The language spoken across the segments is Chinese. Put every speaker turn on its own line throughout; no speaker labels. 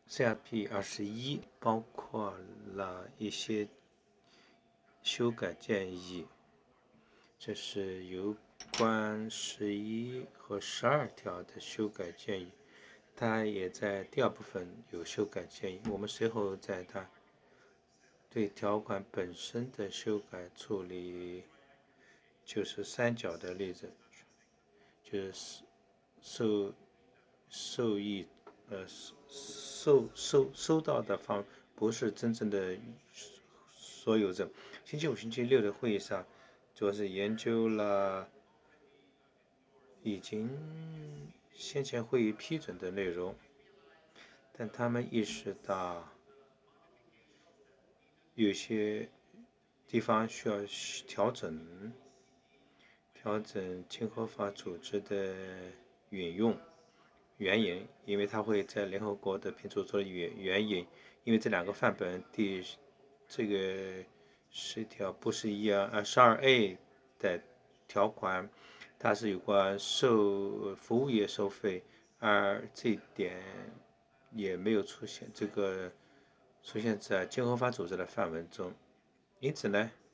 CRP21包括了一些修改建议，这是有关11和12条的修改建议，它也在第二部分有修改建议。我们随后在它对条款本身的修改处理，就是三角的例子，就是收到的方不是真正的所有者。星期五、星期六的会议上，主要是研究了已经先前会议批准的内容，但他们意识到有些地方需要调整经合法组织的原引，因为它会在联合国的评注做援引，因为这两个范本这个10条不是一样，12A 的条款它是有关服务业收费，而这一点也没有出现在经合法组织的范文中，因此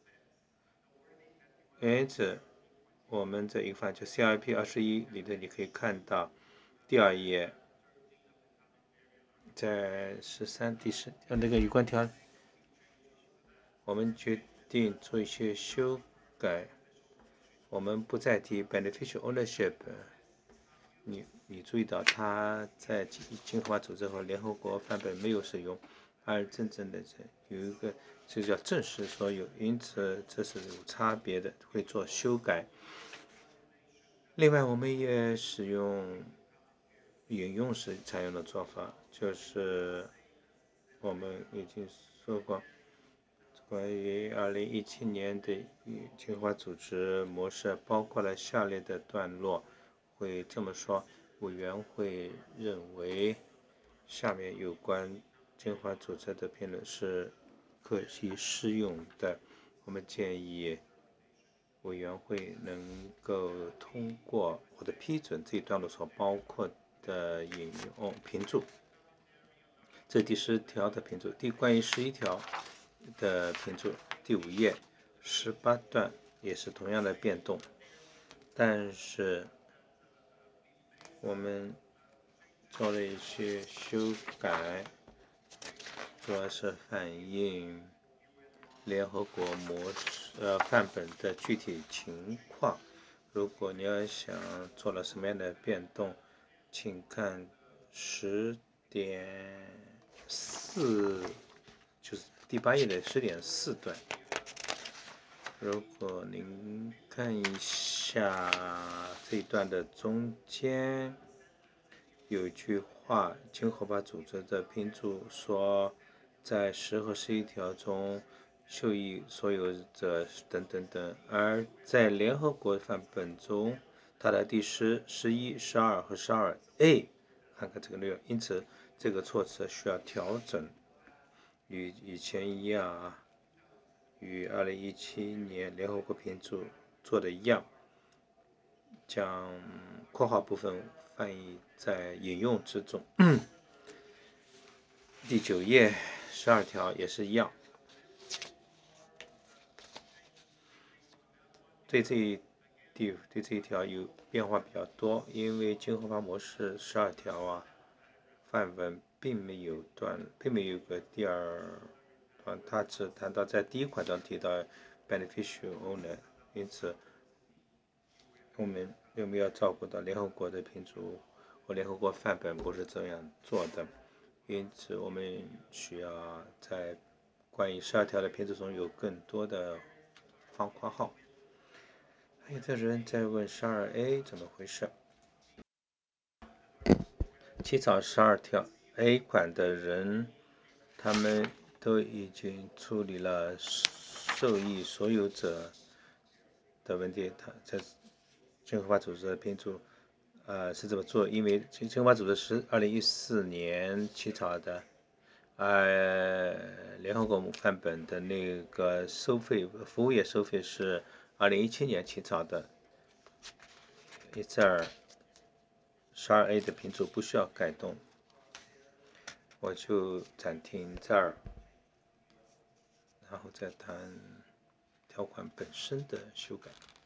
我们这一范就 CRP21里头你可以看到第二页，在13第10那个有关条，我们决定做一些修改，我们不再提 beneficial ownership。你注意到它在经合法组织和联合国范本没有使用，而真正的有一个就叫正式所有，因此这是有差别的，会做修改。另外我们也使用引用时采用的做法，就是我们已经说过关于2017年的经合法组织模式，包括了下列的段落，会这么说：委员会认为下面有关经合法组织的评论是可以适用的，我们建议委员会能够通过或者批准这一段落所包括的引用评注。这是第10条的评注。关于11条的评注，第5页18段也是同样的变动，但是我们做了一些修改，主要是反映联合国范本的具体情况。如果你要想做了什么样的变动，请看10.4，就是第8页的10.4段。如果您看一下这一段的中间有一句话，经合法组织的评注说，在10和11条中受益所有者等等等，而在联合国范本中，它的第10、11、12和12A 看看这个内容，因此这个措辞需要调整，与以前一样与2017年联合国评注做的一样，将括号部分翻译在引用之中。第9页12条也是一样。对这一条有变化比较多，因为经合法模式12条范文并没有个第二段，它只谈到在第1款中提到 beneficial owner， 因此我们有没有照顾到联合国的评注或联合国范本不是这样做的，因此我们需要在关于12条的评注中有更多的方括号。还有的人在问12A 怎么回事，起草12条 A 款的人，他们都已经处理了受益所有者的问题。他在经合法组织的评注是这么做，因为经合法组织是2014年起草的，联合国范本的那个服务业收费是2017年起草的，因此12A 的评注不需要改动。 我就暂停这儿，然后再谈条款本身的修改。